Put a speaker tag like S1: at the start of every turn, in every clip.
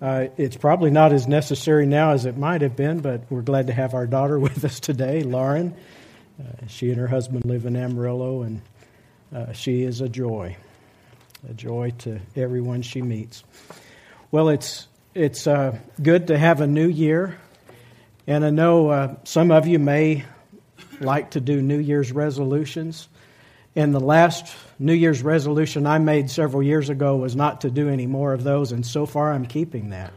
S1: It's probably not as necessary now as it might have been, but we're glad to have our daughter with us today, Lauren. She and her husband live in Amarillo, and she is a joy to everyone she meets. Well, it's good to have a new year, and I know some of you may like to do New Year's resolutions. And the last New Year's resolution I made several years ago was not to do any more of those, and so far I'm keeping that.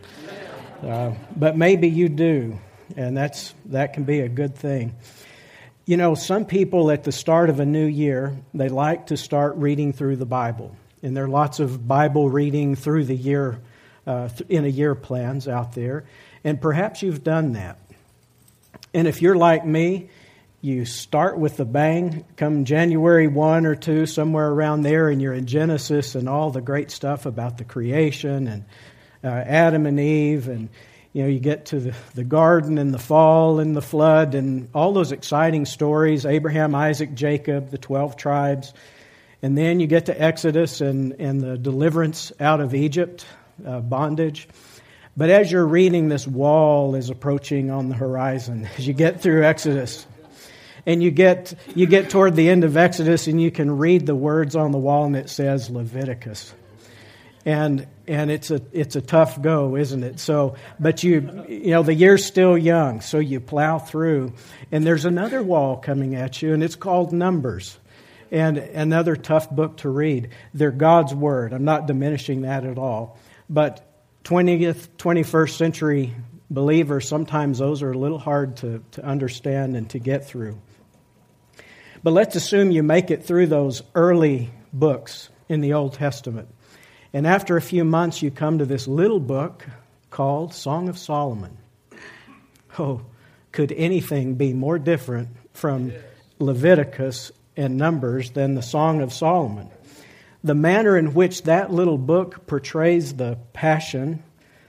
S1: But maybe you do, and that can be a good thing. You know, some people at the start of a new year, they like to start reading through the Bible. And there are lots of Bible reading through the year, in a year plans out there. And perhaps you've done that. And if you're like me, you start with the bang, come January 1 or 2, somewhere around there, and you're in Genesis and all the great stuff about the creation and Adam and Eve, and you get to the garden and the fall and the flood and all those exciting stories, Abraham, Isaac, Jacob, the 12 tribes. And then you get to Exodus and the deliverance out of Egypt, bondage. But as you're reading, this wall is approaching on the horizon as you get through Exodus. And you get toward the end of Exodus, and you can read the words on the wall, and it says Leviticus. And it's a tough go, isn't it? So, but the year's still young, so you plow through. And there's another wall coming at you, and it's called Numbers. And another tough book to read. They're God's Word. I'm not diminishing that at all. But 20th, 21st century believers, sometimes those are a little hard to understand and to get through. But let's assume you make it through those early books in the Old Testament. And after a few months, you come to this little book called Song of Solomon. Oh, could anything be more different from Leviticus and Numbers than the Song of Solomon? The manner in which that little book portrays the passion,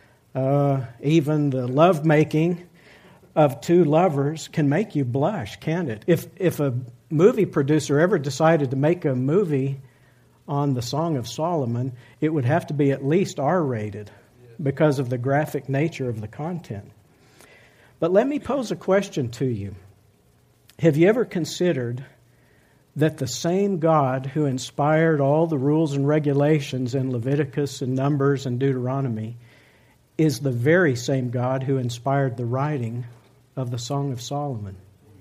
S1: even the lovemaking of two lovers can make you blush, can't it? If a movie producer ever decided to make a movie on the Song of Solomon, it would have to be at least R-rated because of the graphic nature of the content. But let me pose a question to you. Have you ever considered that the same God who inspired all the rules and regulations in Leviticus and Numbers and Deuteronomy is the very same God who inspired the writing of the Song of Solomon?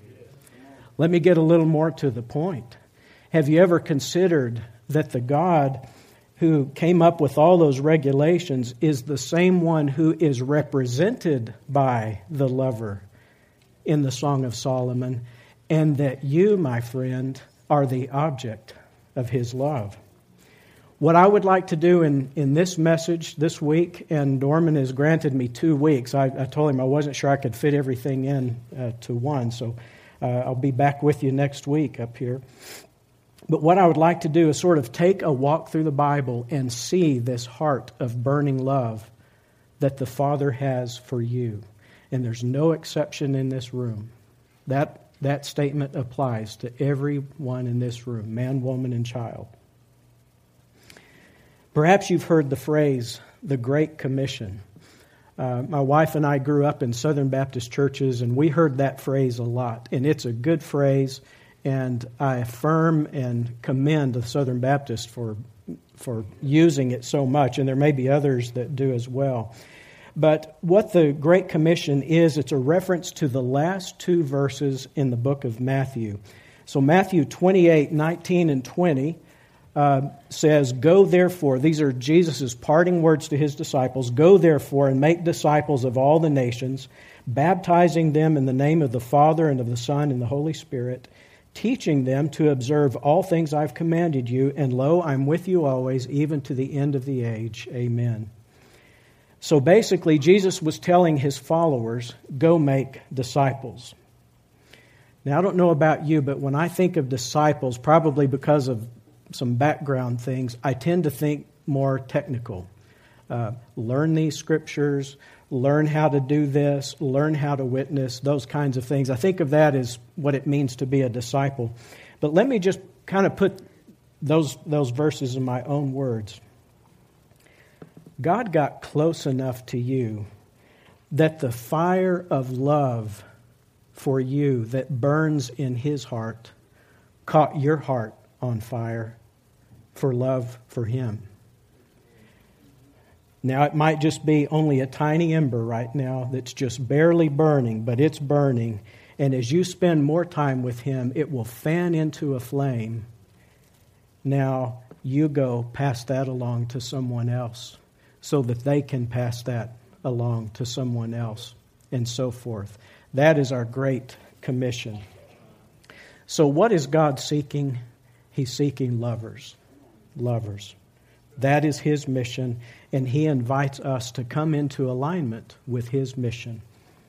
S1: Let me get a little more to the point. Have you ever considered that the God who came up with all those regulations is the same one who is represented by the lover in the Song of Solomon, and that you, my friend, are the object of his love? What I would like to do in this message this week, and Dorman has granted me 2 weeks. I told him I wasn't sure I could fit everything in to one, so I'll be back with you next week up here. But what I would like to do is sort of take a walk through the Bible and see this heart of burning love that the Father has for you. And there's no exception in this room. That statement applies to everyone in this room, man, woman, and child. Perhaps you've heard the phrase, the Great Commission. My wife and I grew up in Southern Baptist churches, and we heard that phrase a lot. And it's a good phrase, and I affirm and commend the Southern Baptists for using it so much, and there may be others that do as well. But what the Great Commission is, it's a reference to the last 2 verses in the book of Matthew. So Matthew 28, 19 and 20 says, "Go therefore," these are Jesus' parting words to his disciples, "Go therefore and make disciples of all the nations, baptizing them in the name of the Father and of the Son and the Holy Spirit, teaching them to observe all things I've commanded you, and lo, I'm with you always, even to the end of the age. Amen." So basically, Jesus was telling his followers, go make disciples. Now, I don't know about you, but when I think of disciples, probably because of some background things, I tend to think more technical. Learn these scriptures, learn how to do this, learn how to witness, those kinds of things. I think of that as what it means to be a disciple. But let me just kind of put those verses in my own words. God got close enough to you that the fire of love for you that burns in His heart caught your heart on fire for love for Him. Now, it might just be only a tiny ember right now that's just barely burning, but it's burning. And as you spend more time with Him, it will fan into a flame. Now, you go pass that along to someone else so that they can pass that along to someone else, and so forth. That is our great commission. So what is God seeking? He's seeking lovers. Lovers. That is His mission, and He invites us to come into alignment with His mission.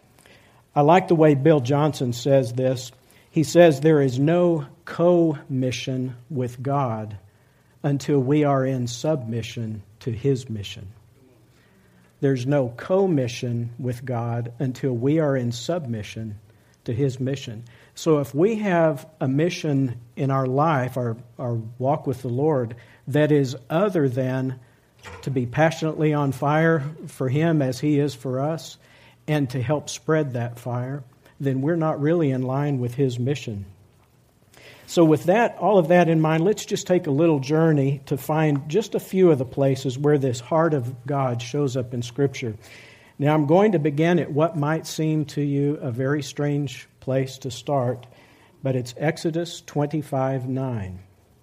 S1: I like the way Bill Johnson says this. He says there is no co-mission with God until we are in submission to His mission. There's no co-mission with God until we are in submission to His mission. So if we have a mission in our life, our walk with the Lord, that is other than to be passionately on fire for Him as He is for us, and to help spread that fire, then we're not really in line with His mission. So with that, all of that in mind, let's just take a little journey to find just a few of the places where this heart of God shows up in Scripture. Now, I'm going to begin at what might seem to you a very strange place to start, but it's Exodus 25:9.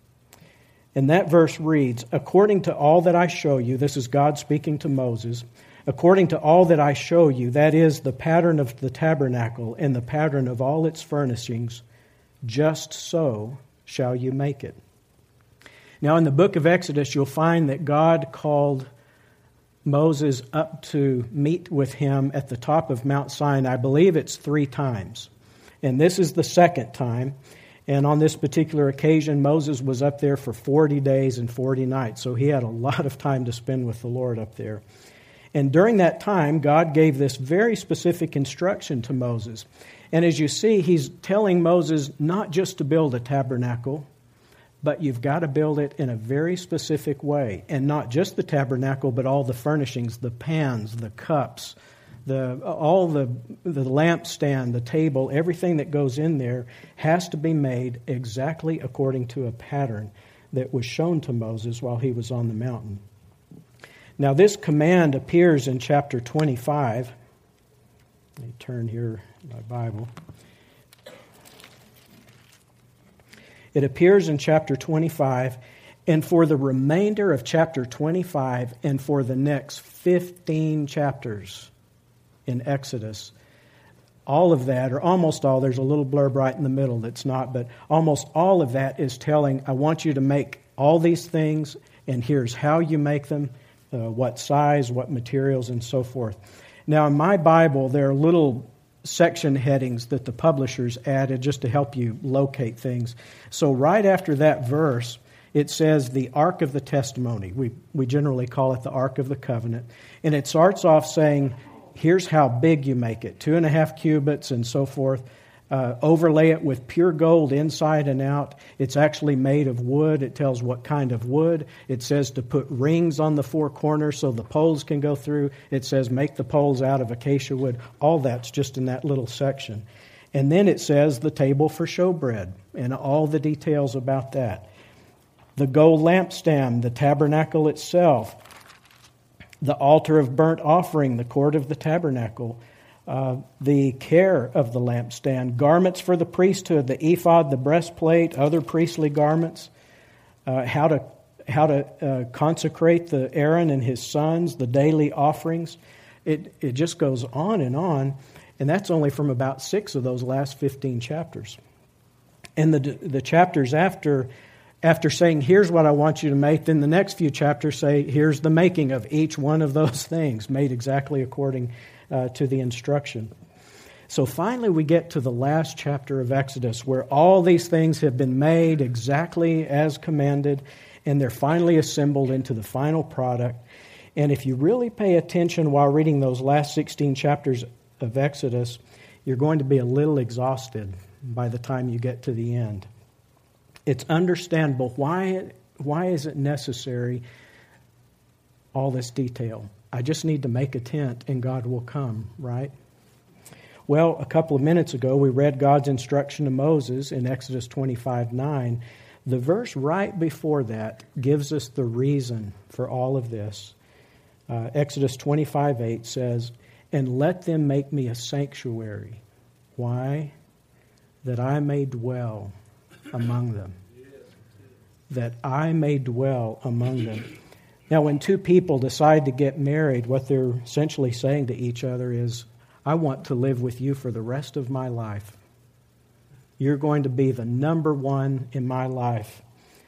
S1: And that verse reads, "According to all that I show you," this is God speaking to Moses, "according to all that I show you, that is the pattern of the tabernacle and the pattern of all its furnishings, just so shall you make it." Now, in the book of Exodus, you'll find that God called Moses up to meet with Him at the top of Mount Sinai. I believe it's 3 times. And this is the second time. And on this particular occasion, Moses was up there for 40 days and 40 nights. So he had a lot of time to spend with the Lord up there. And during that time, God gave this very specific instruction to Moses. And as you see, He's telling Moses not just to build a tabernacle, but you've got to build it in a very specific way. And not just the tabernacle, but all the furnishings, the pans, the cups, the lampstand, the table, everything that goes in there has to be made exactly according to a pattern that was shown to Moses while he was on the mountain. Now, this command appears in chapter 25. Let me turn here in my Bible. It appears in chapter 25, and for the remainder of chapter 25 and for the next 15 chapters in Exodus, all of that, or almost all, there's a little blurb right in the middle that's not, but almost all of that is telling, I want you to make all these things, and here's how you make them, what size, what materials, and so forth. Now, in my Bible, there are little section headings that the publishers added just to help you locate things. So right after that verse, it says the Ark of the Testimony. We generally call it the Ark of the Covenant. And it starts off saying, here's how big you make it, 2.5 cubits and so forth. Overlay it with pure gold inside and out. It's actually made of wood. It tells what kind of wood. It says to put rings on the 4 corners so the poles can go through. It says make the poles out of acacia wood. All that's just in that little section. And then it says the table for showbread and all the details about that. The gold lampstand, the tabernacle itself, the altar of burnt offering, the court of the tabernacle, the care of the lampstand, garments for the priesthood, the ephod, the breastplate, other priestly garments, how to consecrate the Aaron and his sons, the daily offerings. It just goes on, and that's only from about 6 of those last 15 chapters. And the chapters after saying, here's what I want you to make, then the next few chapters say, here's the making of each one of those things, made exactly according to the instruction. So finally we get to the last chapter of Exodus where all these things have been made exactly as commanded and they're finally assembled into the final product. And if you really pay attention while reading those last 16 chapters of Exodus, you're going to be a little exhausted by the time you get to the end. It's understandable. Why is it necessary? all this detail? I just need to make a tent and God will come, right? Well, a couple of minutes ago, we read God's instruction to Moses in Exodus 25:9. The verse right before that gives us the reason for all of this. Exodus 25:8 says, "And let them make me a sanctuary." Why? That I may dwell among them. That I may dwell among them. Now, when two people decide to get married, what they're essentially saying to each other is, I want to live with you for the rest of my life. You're going to be the number one in my life.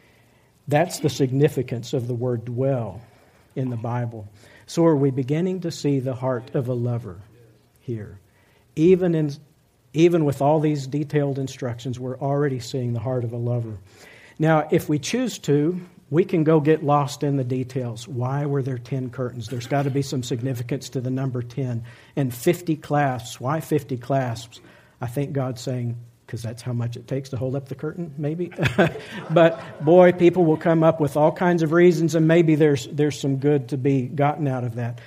S1: That's the significance of the word dwell in the Bible. So are we beginning to see the heart of a lover here? Even with all these detailed instructions, we're already seeing the heart of a lover. Now, if we choose to, we can go get lost in the details. Why were there 10 curtains? There's got to be some significance to the number 10. And 50 clasps. Why 50 clasps? I think God's saying, because that's how much it takes to hold up the curtain, maybe. But boy, people will come up with all kinds of reasons, and maybe there's some good to be gotten out of that.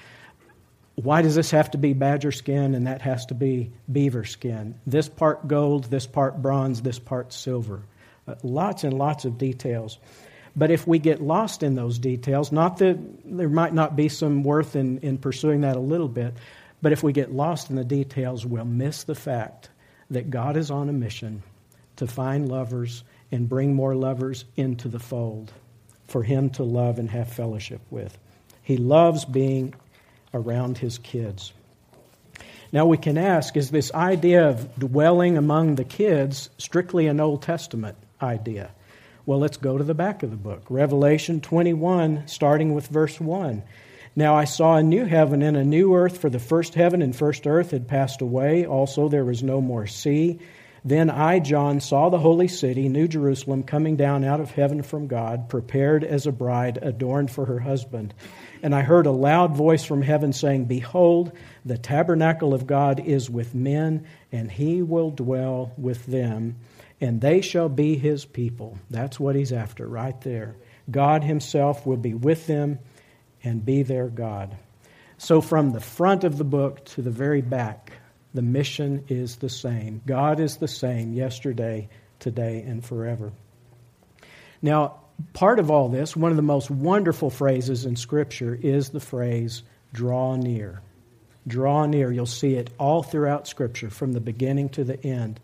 S1: Why does this have to be badger skin and that has to be beaver skin? This part gold, this part bronze, this part silver. Lots and lots of details. But if we get lost in those details, not that there might not be some worth in pursuing that a little bit, but if we get lost in the details, we'll miss the fact that God is on a mission to find lovers and bring more lovers into the fold for Him to love and have fellowship with. He loves being around His kids. Now we can ask, is this idea of dwelling among the kids strictly an Old Testament idea? Well, let's go to the back of the book. Revelation 21, starting with verse 1. Now I saw a new heaven and a new earth, for the first heaven and first earth had passed away. Also there was no more sea. Then I, John, saw the holy city, New Jerusalem, coming down out of heaven from God, prepared as a bride adorned for her husband. And I heard a loud voice from heaven saying, Behold, the tabernacle of God is with men, and He will dwell with them, and they shall be His people. That's what He's after right there. God Himself will be with them and be their God. So from the front of the book to the very back, the mission is the same. God is the same yesterday, today, and forever. Now, part of all this, one of the most wonderful phrases in Scripture is the phrase, draw near. Draw near. You'll see it all throughout Scripture, from the beginning to the end.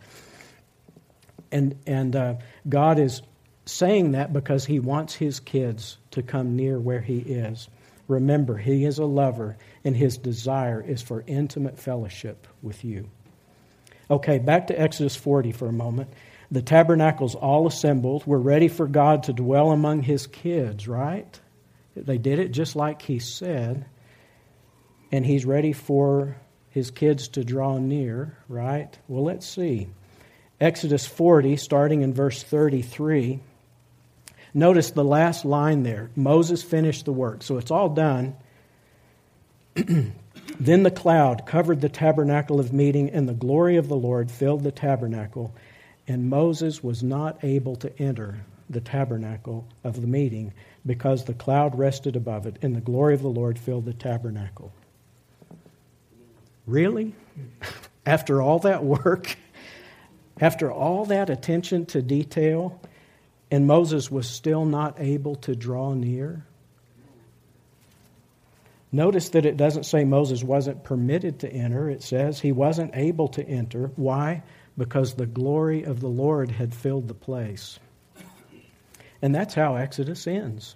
S1: And God is saying that because He wants His kids to come near where He is. Remember, He is a lover, and His desire is for intimate fellowship with you. Okay, back to Exodus 40 for a moment. The tabernacle's all assembled. We're ready for God to dwell among His kids, right? They did it just like He said. And He's ready for His kids to draw near, right? Well, let's see. Exodus 40, starting in verse 33. Notice the last line there. Moses finished the work. So it's all done. Then the cloud covered the tabernacle of meeting, and the glory of the Lord filled the tabernacle. And Moses was not able to enter the tabernacle of the meeting because the cloud rested above it, and the glory of the Lord filled the tabernacle. Really? After all that work? After all that attention to detail? And Moses was still not able to draw near? Notice that it doesn't say Moses wasn't permitted to enter. It says he wasn't able to enter. Why? Because the glory of the Lord had filled the place. And that's how Exodus ends.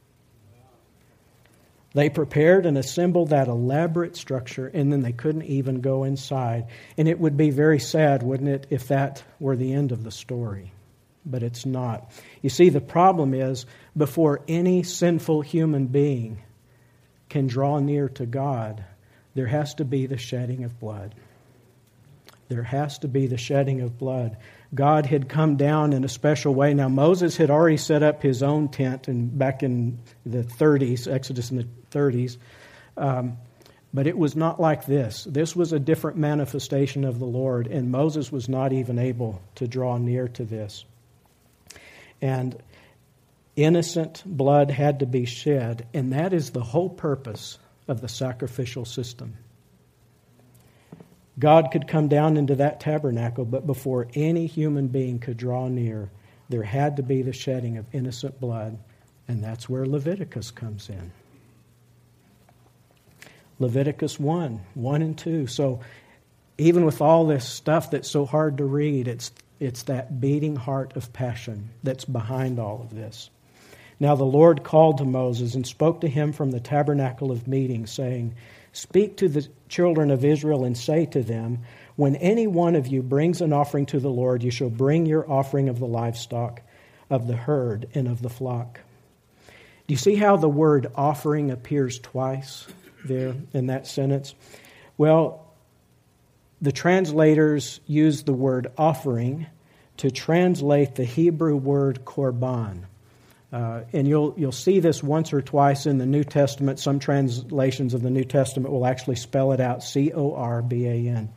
S1: They prepared and assembled that elaborate structure, and then they couldn't even go inside. And it would be very sad, wouldn't it, if that were the end of the story? But it's not. You see, the problem is, before any sinful human being can draw near to God, there has to be the shedding of blood. There has to be the shedding of blood. God had come down in a special way. Now, Moses had already set up his own tent back in the 30s, Exodus in the 30s. But it was not like this. This was a different manifestation of the Lord, and Moses was not even able to draw near to this. And Innocent blood had to be shed, and that is the whole purpose of the sacrificial system. God could come down into that tabernacle, but before any human being could draw near, there had to be the shedding of innocent blood, and that's where Leviticus comes in. Leviticus 1 and 2. So even with all this stuff that's so hard to read, it's that beating heart of passion that's behind all of this. Now the Lord called to Moses and spoke to him from the tabernacle of meeting, saying, "Speak to the children of Israel and say to them, when any one of you brings an offering to the Lord, you shall bring your offering of the livestock, of the herd, and of the flock." Do you see how the word offering appears twice there in that sentence? Well, the translators use the word offering to translate the Hebrew word korban. And you'll see this once or twice in the New Testament. Some translations of the New Testament will actually spell it out, Corban.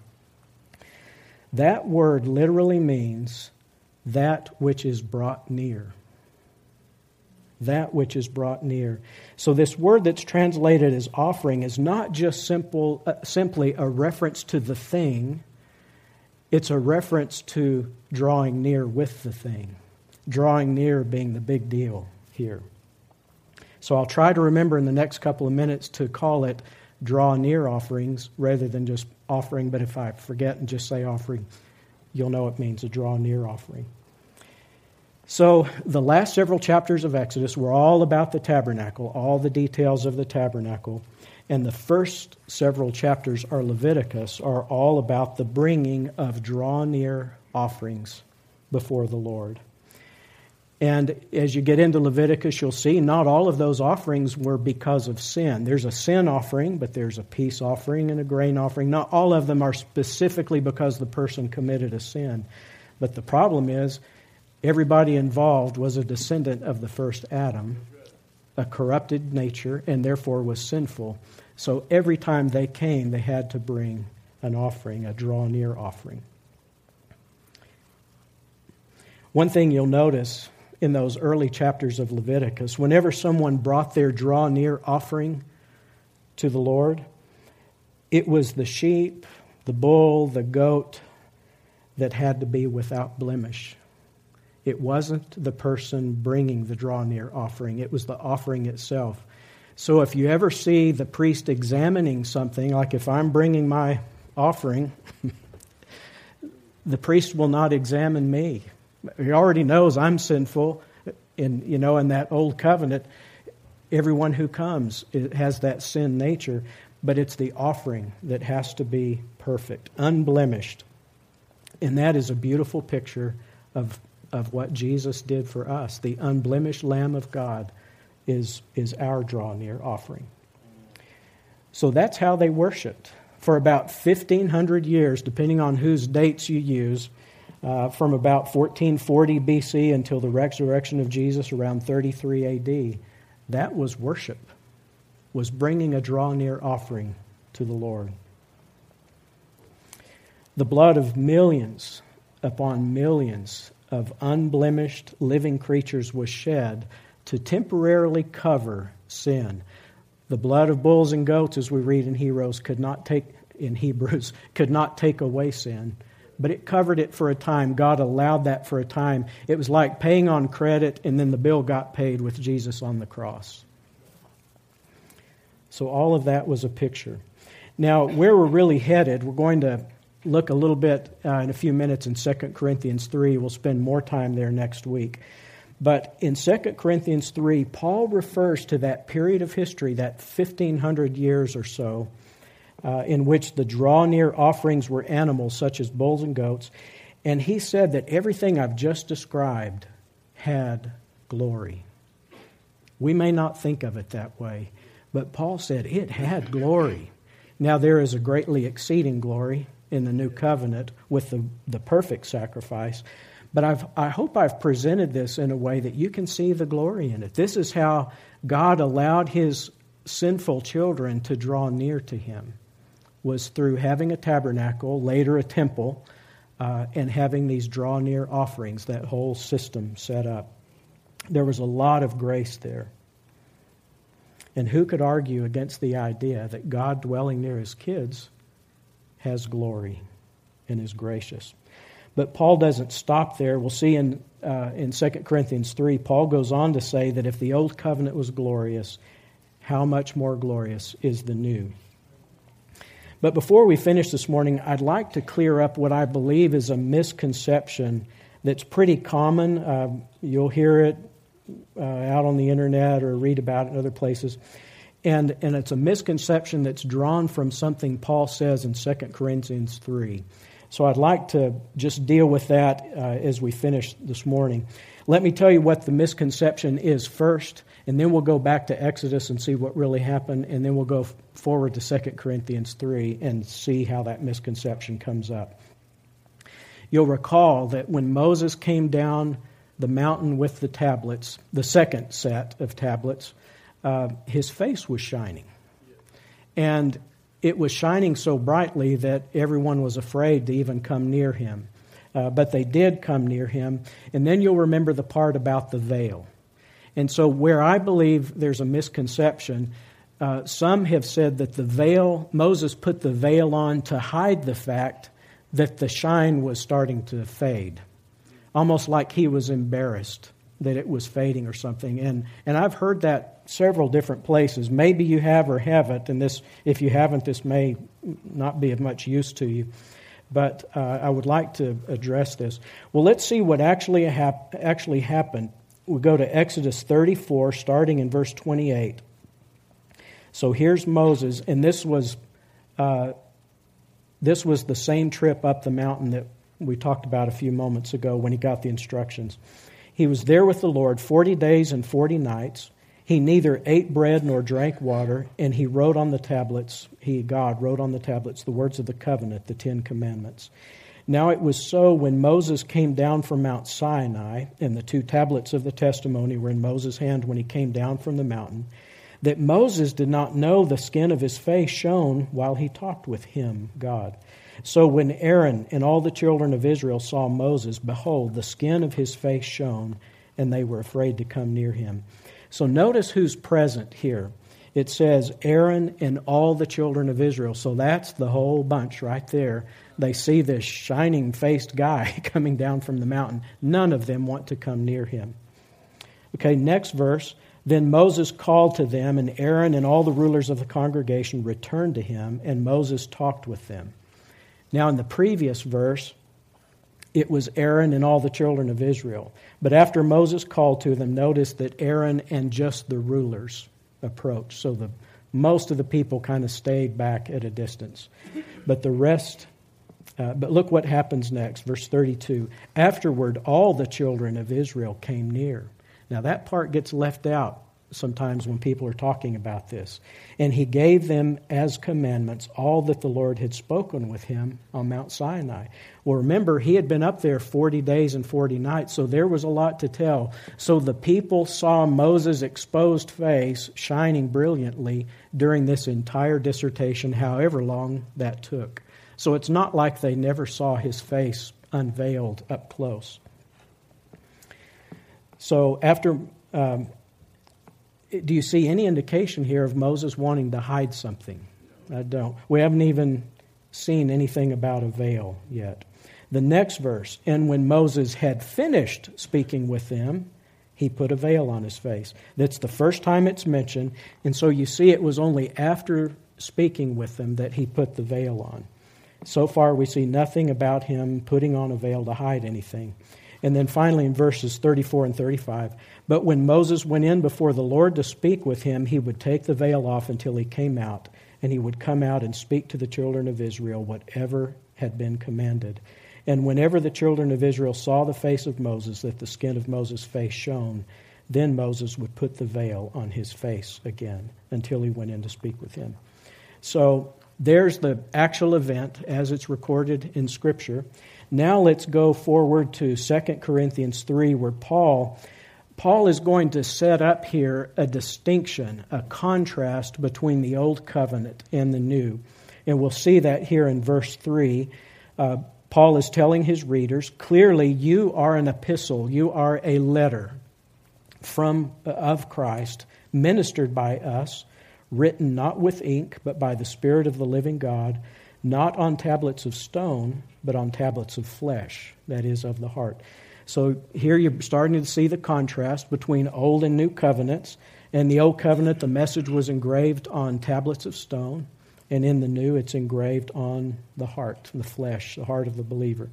S1: That word literally means that which is brought near. That which is brought near. So this word that's translated as offering is not just simply a reference to the thing. It's a reference to drawing near with the thing. Drawing near being the big deal here. So I'll try to remember in the next couple of minutes to call it draw near offerings rather than just offering, but if I forget and just say offering, you'll know it means a draw near offering. So the last several chapters of Exodus were all about the tabernacle, all the details of the tabernacle, and the first several chapters are Leviticus, are all about the bringing of draw near offerings before the Lord. And as you get into Leviticus, you'll see not all of those offerings were because of sin. There's a sin offering, but there's a peace offering and a grain offering. Not all of them are specifically because the person committed a sin. But the problem is, everybody involved was a descendant of the first Adam, a corrupted nature, and therefore was sinful. So every time they came, they had to bring an offering, a draw near offering. One thing you'll notice in those early chapters of Leviticus, whenever someone brought their draw near offering to the Lord, it was the sheep, the bull, the goat that had to be without blemish. It wasn't the person bringing the draw near offering, it was the offering itself. So if you ever see the priest examining something, like if I'm bringing my offering, the priest will not examine me. He already knows I'm sinful. In that old covenant, everyone who comes has that sin nature, but it's the offering that has to be perfect, unblemished. And that is a beautiful picture of what Jesus did for us. The unblemished Lamb of God is our draw near offering. So that's how they worshiped. For about 1,500 years, depending on whose dates you use, from about 1440 BC until the resurrection of Jesus around 33 AD, that was worship, was bringing a draw near offering to the Lord. The blood of millions upon millions of unblemished living creatures was shed to temporarily cover sin. The blood of bulls and goats, as we read in Hebrews, could not take away sin. But it covered it for a time. God allowed that for a time. It was like paying on credit, and then the bill got paid with Jesus on the cross. So all of that was a picture. Now, where we're really headed, we're going to look a little bit in a few minutes in 2 Corinthians 3. We'll spend more time there next week. But in 2 Corinthians 3, Paul refers to that period of history, that 1,500 years or so, in which the draw-near offerings were animals such as bulls and goats. And he said that everything I've just described had glory. We may not think of it that way, but Paul said it had glory. Now there is a greatly exceeding glory in the new covenant with the perfect sacrifice, but I hope I've presented this in a way that you can see the glory in it. This is how God allowed His sinful children to draw near to Him, was through having a tabernacle, later a temple, and having these draw-near offerings, that whole system set up. There was a lot of grace there. And who could argue against the idea that God dwelling near his kids has glory and is gracious? But Paul doesn't stop there. We'll see in 2 Corinthians 3, Paul goes on to say that if the old covenant was glorious, how much more glorious is the new? But before we finish this morning, I'd like to clear up what I believe is a misconception that's pretty common. You'll hear it out on the internet or read about it in other places. And it's a misconception that's drawn from something Paul says in 2 Corinthians 3. So I'd like to just deal with that as we finish this morning. Let me tell you what the misconception is first, and then we'll go back to Exodus and see what really happened, and then we'll go forward to 2 Corinthians 3 and see how that misconception comes up. You'll recall that when Moses came down the mountain with the tablets, the second set of tablets, his face was shining. And it was shining so brightly that everyone was afraid to even come near him. But they did come near him. And then you'll remember the part about the veil. And so where I believe there's a misconception, some have said that the veil, Moses put the veil on to hide the fact that the shine was starting to fade. Almost like he was embarrassed that it was fading or something. And I've heard that several different places. Maybe you have or haven't, and this, if you haven't, this may not be of much use to you. But I would like to address this. Well, let's see what actually happened. We'll go to Exodus 34, starting in verse 28. So here's Moses, and this was the same trip up the mountain that we talked about a few moments ago when he got the instructions. He was there with the Lord 40 days and 40 nights. He neither ate bread nor drank water, and he wrote on the tablets, God, wrote on the tablets the words of the covenant, the 10 Commandments. Now it was so when Moses came down from Mount Sinai, and the 2 tablets of the testimony were in Moses' hand when he came down from the mountain, that Moses did not know the skin of his face shone while he talked with him, God. So when Aaron and all the children of Israel saw Moses, behold, the skin of his face shone, and they were afraid to come near him. So notice who's present here. It says Aaron and all the children of Israel. So that's the whole bunch right there. They see this shining-faced guy coming down from the mountain. None of them want to come near him. Okay, next verse. Then Moses called to them, and Aaron and all the rulers of the congregation returned to him, and Moses talked with them. Now in the previous verse, it was Aaron and all the children of Israel. But after Moses called to them, notice that Aaron and just the rulers approached. So most of the people kind of stayed back at a distance. But the rest, but look what happens next, verse 32. Afterward, all the children of Israel came near. Now that part gets left out sometimes when people are talking about this. And he gave them as commandments all that the Lord had spoken with him on Mount Sinai. Well, remember, he had been up there 40 days and 40 nights, so there was a lot to tell. So the people saw Moses' exposed face shining brilliantly during this entire dissertation, however long that took. So it's not like they never saw his face unveiled up close. So after... do you see any indication here of Moses wanting to hide something? I don't. We haven't even seen anything about a veil yet. The next verse, and when Moses had finished speaking with them, he put a veil on his face. That's the first time it's mentioned, and so you see it was only after speaking with them that he put the veil on. So far we see nothing about him putting on a veil to hide anything. And then finally in verses 34 and 35, but when Moses went in before the Lord to speak with him, he would take the veil off until he came out, and he would come out and speak to the children of Israel whatever had been commanded. And whenever the children of Israel saw the face of Moses, that the skin of Moses' face shone, then Moses would put the veil on his face again until he went in to speak with him. So there's the actual event as it's recorded in Scripture. Now let's go forward to 2 Corinthians 3, where Paul is going to set up here a distinction, a contrast between the Old Covenant and the New. And we'll see that here in verse 3. Paul is telling his readers, clearly you are an epistle, you are a letter. of Christ, ministered by us, written not with ink, but by the Spirit of the living God, not on tablets of stone, but on tablets of flesh, that is, of the heart. So here you're starting to see the contrast between Old and New covenants. In the Old Covenant, the message was engraved on tablets of stone, and in the New, it's engraved on the heart, the flesh, the heart of the believer.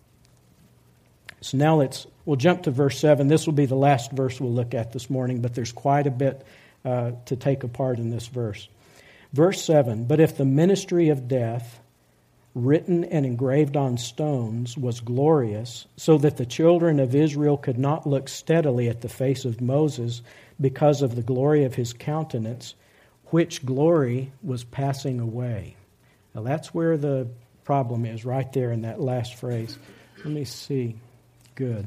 S1: So now we'll jump to verse 7. This will be the last verse we'll look at this morning, but there's quite a bit to take apart in this verse. Verse 7, but if the ministry of death, written and engraved on stones, was glorious, so that the children of Israel could not look steadily at the face of Moses because of the glory of his countenance, which glory was passing away. Now that's where the problem is, right there in that last phrase. Let me see. Good.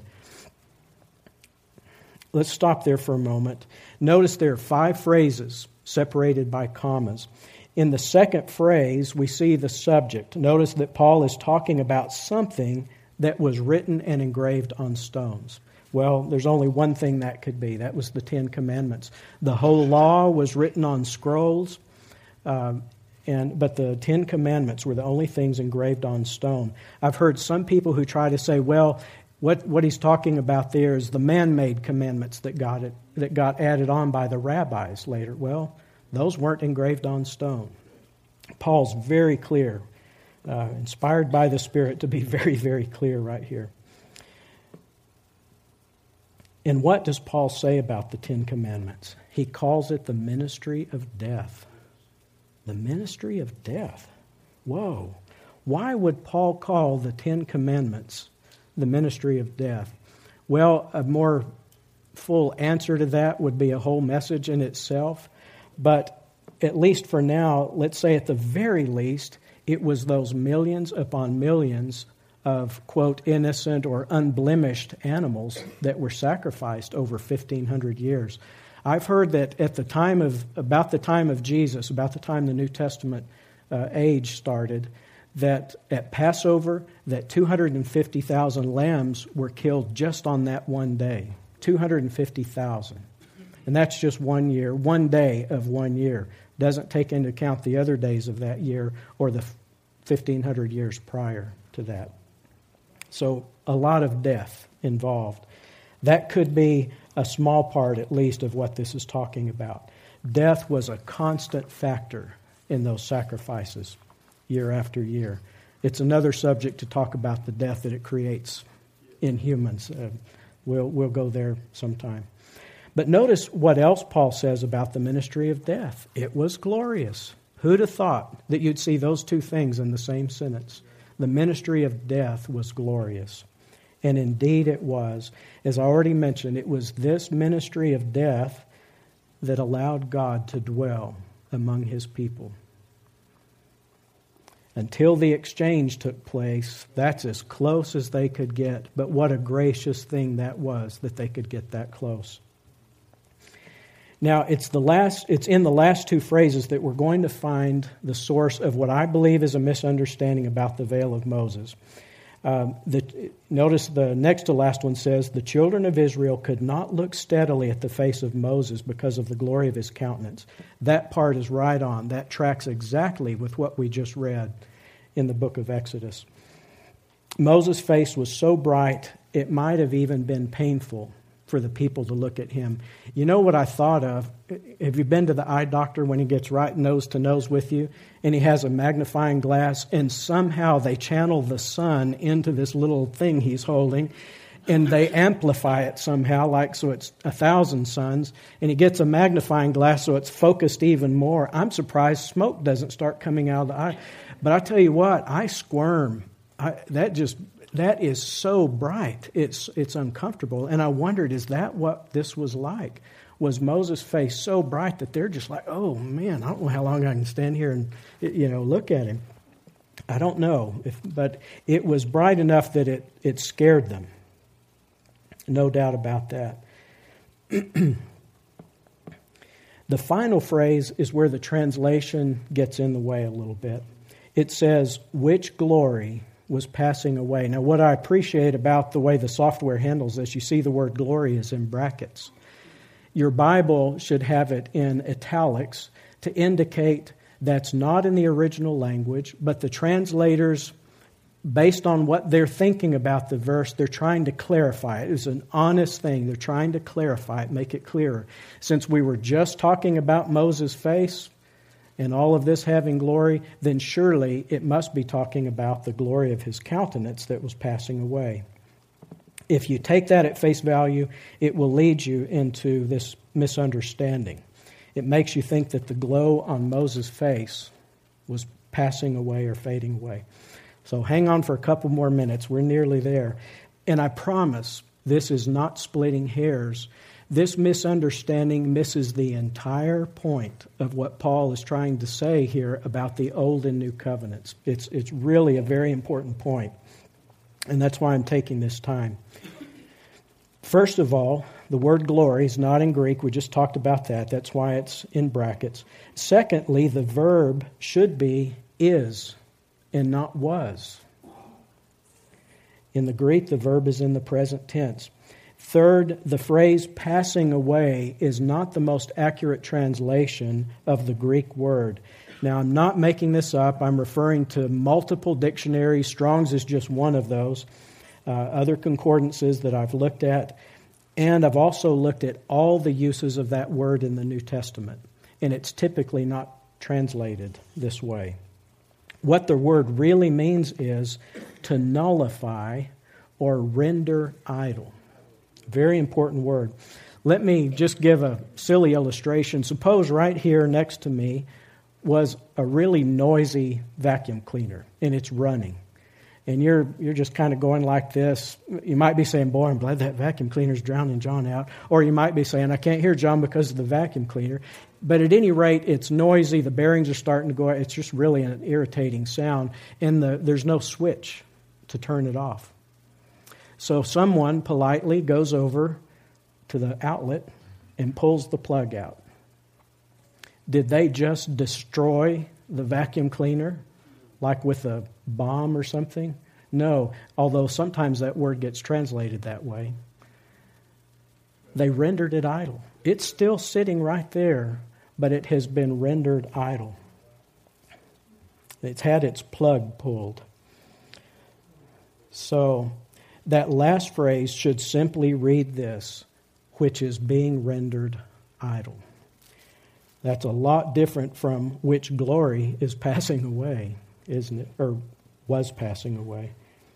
S1: Let's stop there for a moment. Notice there are 5 phrases separated by commas. In the second phrase, we see the subject. Notice that Paul is talking about something that was written and engraved on stones. Well, there's only one thing that could be. That was the 10 Commandments. The whole law was written on scrolls, but the 10 Commandments were the only things engraved on stone. I've heard some people who try to say, well, what he's talking about there is the man-made commandments that got added on by the rabbis later. Well, those weren't engraved on stone. Paul's very clear, inspired by the Spirit to be very, very clear right here. And what does Paul say about the 10 Commandments? He calls it the ministry of death. The ministry of death. Whoa. Why would Paul call the 10 Commandments the ministry of death? Well, a more full answer to that would be a whole message in itself. But at least for now, let's say at the very least, it was those millions upon millions of, quote, innocent or unblemished animals that were sacrificed over 1,500 years. I've heard that about the time of Jesus, about the time the New Testament age started, that at Passover, that 250,000 lambs were killed just on that one day. 250,000. And that's just 1 year, one day of 1 year. Doesn't take into account the other days of that year or the 1,500 years prior to that. So a lot of death involved. That could be a small part, at least, of what this is talking about. Death was a constant factor in those sacrifices year after year. It's another subject to talk about the death that it creates in humans. We'll go there sometime. But notice what else Paul says about the ministry of death. It was glorious. Who'd have thought that you'd see those two things in the same sentence? The ministry of death was glorious. And indeed it was. As I already mentioned, it was this ministry of death that allowed God to dwell among His people. Until the exchange took place, that's as close as they could get. But what a gracious thing that was, that they could get that close. Now, it's in the last two phrases that we're going to find the source of what I believe is a misunderstanding about the veil of Moses. Notice the next to last one says, the children of Israel could not look steadily at the face of Moses because of the glory of his countenance. That part is right on. That tracks exactly with what we just read in the book of Exodus. Moses' face was so bright, it might have even been painful for the people to look at him. You know what I thought of? Have you been to the eye doctor when he gets right nose to nose with you and he has a magnifying glass and somehow they channel the sun into this little thing he's holding and they amplify it somehow, like so it's 1,000 suns, and he gets a magnifying glass so it's focused even more. I'm surprised smoke doesn't start coming out of the eye. But I tell you what, I squirm. That is so bright. It's uncomfortable. And I wondered, is that what this was like? Was Moses' face so bright that they're just like, oh man, I don't know how long I can stand here and look at him. I don't know, but it was bright enough that it scared them. No doubt about that. The final phrase is where the translation gets in the way a little bit. It says, which glory was passing away. Now, what I appreciate about the way the software handles this, you see the word glory is in brackets. Your Bible should have it in italics to indicate that's not in the original language, but the translators, based on what they're thinking about the verse, they're trying to clarify it. It's an honest thing. They're trying to clarify it, make it clearer. Since we were just talking about Moses' face and all of this having glory, then surely it must be talking about the glory of his countenance that was passing away. If you take that at face value, it will lead you into this misunderstanding. It makes you think that the glow on Moses' face was passing away or fading away. So hang on for a couple more minutes. We're nearly there. And I promise this is not splitting hairs. This misunderstanding misses the entire point of what Paul is trying to say here about the Old and New Covenants. It's really a very important point. And that's why I'm taking this time. First of all, the word glory is not in Greek. We just talked about that. That's why it's in brackets. Secondly, the verb should be is and not was. In the Greek, the verb is in the present tense. Third, the phrase passing away is not the most accurate translation of the Greek word. Now, I'm not making this up. I'm referring to multiple dictionaries. Strong's is just one of those. Other concordances that I've looked at. And I've also looked at all the uses of that word in the New Testament. And it's typically not translated this way. What the word really means is to nullify or render idle. Very important word. Let me just give a silly illustration. Suppose right here next to me was a really noisy vacuum cleaner, and it's running. And you're just kind of going like this. You might be saying, boy, I'm glad that vacuum cleaner's drowning John out. Or you might be saying, I can't hear John because of the vacuum cleaner. But at any rate, it's noisy. The bearings are starting to go out. It's just really an irritating sound. And there's no switch to turn it off. So someone politely goes over to the outlet and pulls the plug out. Did they just destroy the vacuum cleaner, like with a bomb or something? No, although sometimes that word gets translated that way. They rendered it idle. It's still sitting right there, but it has been rendered idle. It's had its plug pulled. So that last phrase should simply read this, which is being rendered idle. That's a lot different from which glory is passing away, isn't it? Or was passing away.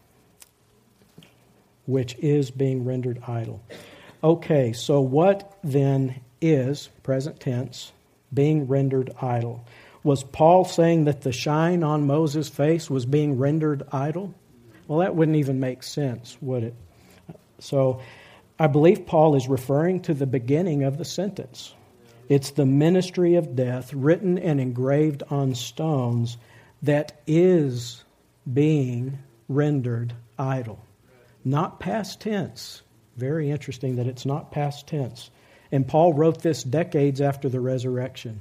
S1: Which is being rendered idle. Okay, so what then is, present tense, being rendered idle? Was Paul saying that the shine on Moses' face was being rendered idle? Well, that wouldn't even make sense, would it? So I believe Paul is referring to the beginning of the sentence. It's the ministry of death written and engraved on stones that is being rendered idle. Not past tense. Very interesting that it's not past tense. And Paul wrote this decades after the resurrection.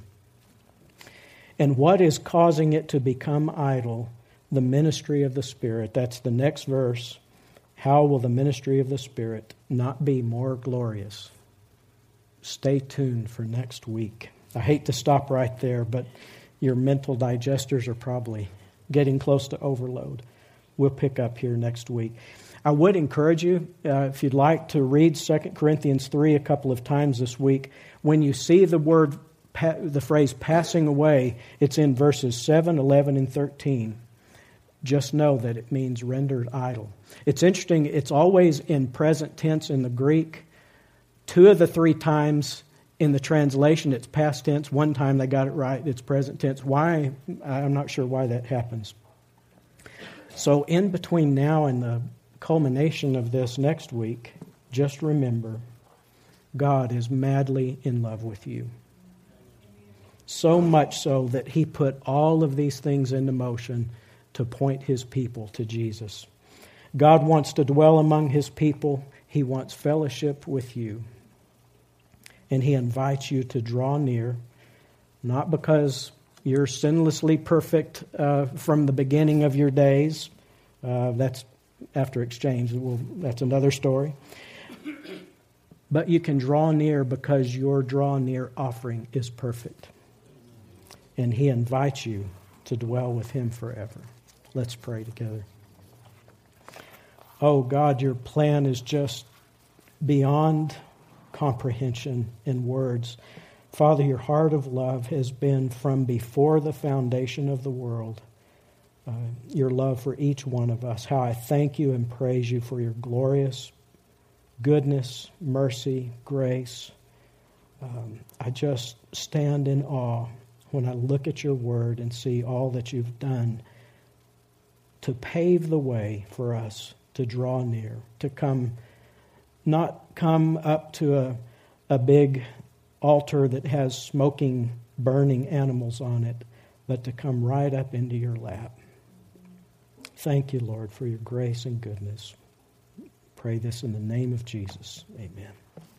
S1: And what is causing it to become idle? The ministry of the Spirit. That's the next verse. How will the ministry of the Spirit not be more glorious? Stay tuned for next week. I hate to stop right there, but your mental digesters are probably getting close to overload. We'll pick up here next week. I would encourage you, if you'd like, to read 2 Corinthians 3 a couple of times this week. When you see the phrase passing away, it's in verses 7, 11, and 13. Just know that it means rendered idle. It's interesting, it's always in present tense in the Greek. 2 of the 3 times in the translation, it's past tense. 1 time they got it right, it's present tense. Why? I'm not sure why that happens. So in between now and the culmination of this next week, just remember, God is madly in love with you. So much so that He put all of these things into motion to point His people to Jesus. God wants to dwell among His people. He wants fellowship with you. And He invites you to draw near, not because you're sinlessly perfect from the beginning of your days. That's after exchange. That's another story. But you can draw near because your draw near offering is perfect. And He invites you to dwell with Him forever. Let's pray together. Oh God, your plan is just beyond comprehension in words. Father, your heart of love has been from before the foundation of the world. Your love for each one of us. How I thank you and praise you for your glorious goodness, mercy, grace. I just stand in awe when I look at your word and see all that you've done to pave the way for us to draw near, to not come up to a big altar that has smoking, burning animals on it, but to come right up into your lap. Thank you, Lord, for your grace and goodness. Pray this in the name of Jesus. Amen.